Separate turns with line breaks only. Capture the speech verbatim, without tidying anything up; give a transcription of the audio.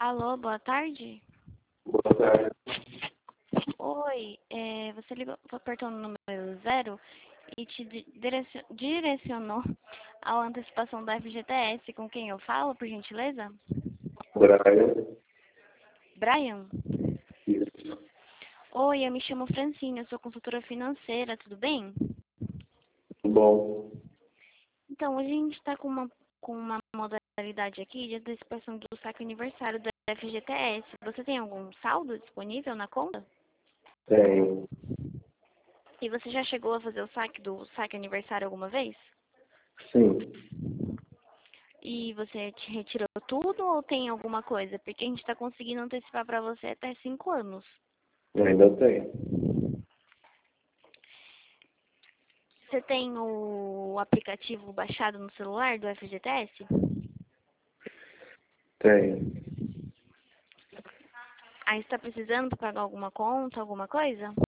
Alô, boa tarde.
Boa tarde.
Oi, é, você ligou, apertou no número zero e te di- direcion- direcionou à antecipação da F G T S. Com quem eu falo, por gentileza?
Brian.
Brian?
Isso.
Oi, eu me chamo Francine, eu sou consultora financeira, tudo bem?
Bom.
Então, hoje a gente está com uma, com uma modalidade aqui de antecipação do saque aniversário da F G T S. Você tem algum saldo disponível na conta?
Tenho.
E você já chegou a fazer o saque do saque aniversário alguma vez?
Sim.
E você te retirou tudo ou tem alguma coisa? Porque a gente está conseguindo antecipar para você até cinco anos.
Eu ainda tenho.
Você tem o aplicativo baixado no celular do F G T S?
Tenho.
Aí você está precisando para pagar alguma conta, alguma coisa?